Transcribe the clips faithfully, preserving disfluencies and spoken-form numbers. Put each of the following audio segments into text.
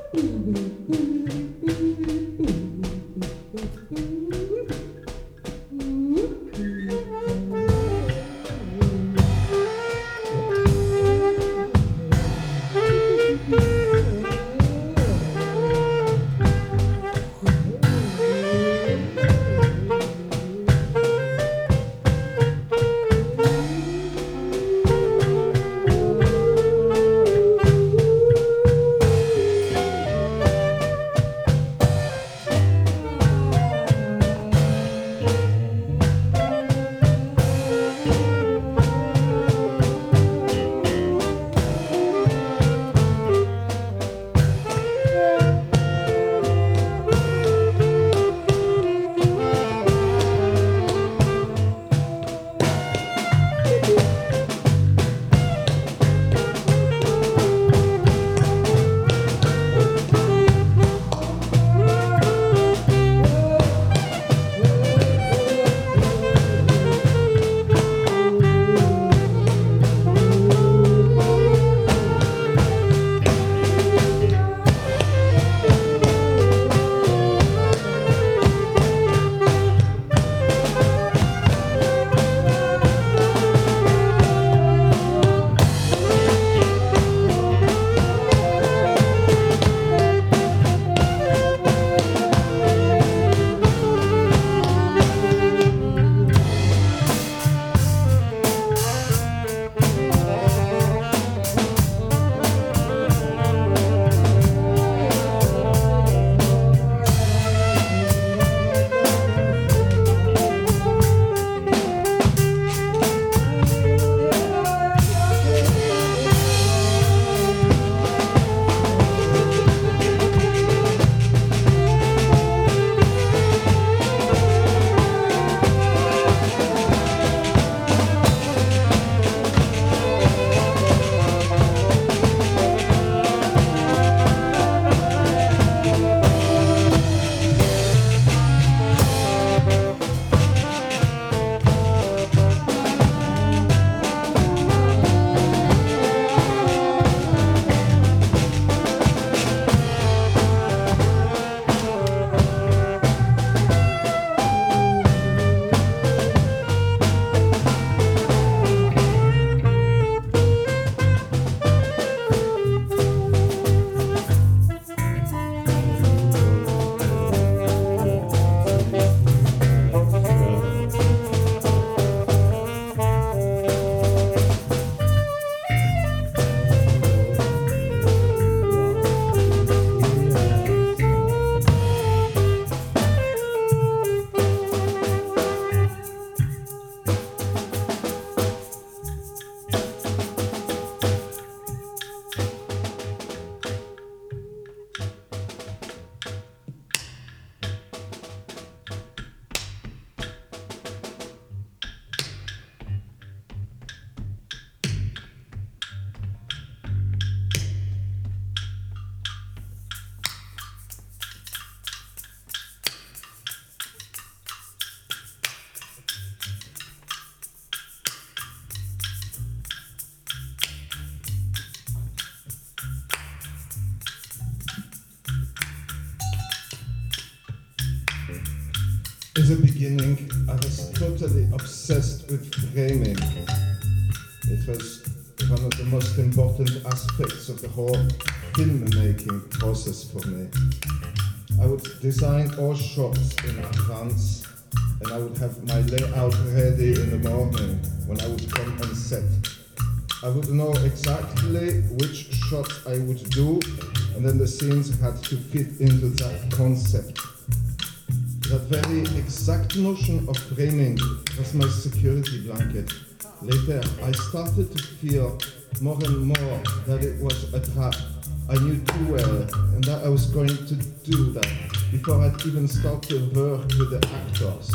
In the beginning, I was totally obsessed with framing. It was one of the most important aspects of the whole film-making process for me. I would design all shots in advance, and I would have my layout ready in the morning when I would come on set. I would know exactly which shots I would do, and then the scenes had to fit into that concept. That very exact notion of framing was my security blanket. Later, I started to feel more and more that it was a trap. I knew too well, and that I was going to do that before I'd even start to work with the actors.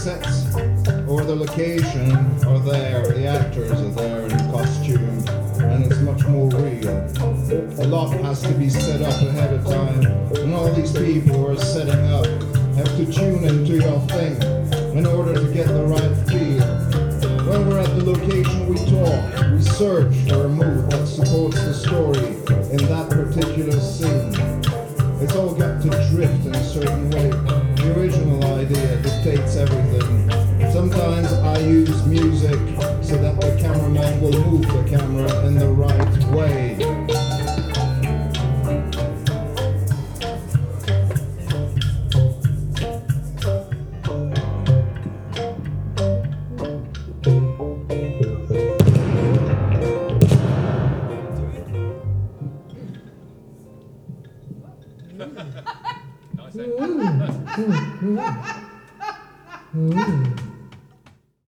sets or the location are there, the actors are there in costume, and it's much more real. A lot has to be set up ahead of time, and all these people who are setting up have to tune into your thing in order to get the right feel. When we're at the location, we talk, we search for a mood that supports the story in that particular scene. It's all got to drift in a certain way. The original idea dictates everything. Sometimes I use music so that the cameraman will move the camera in the right way. Nice, eh?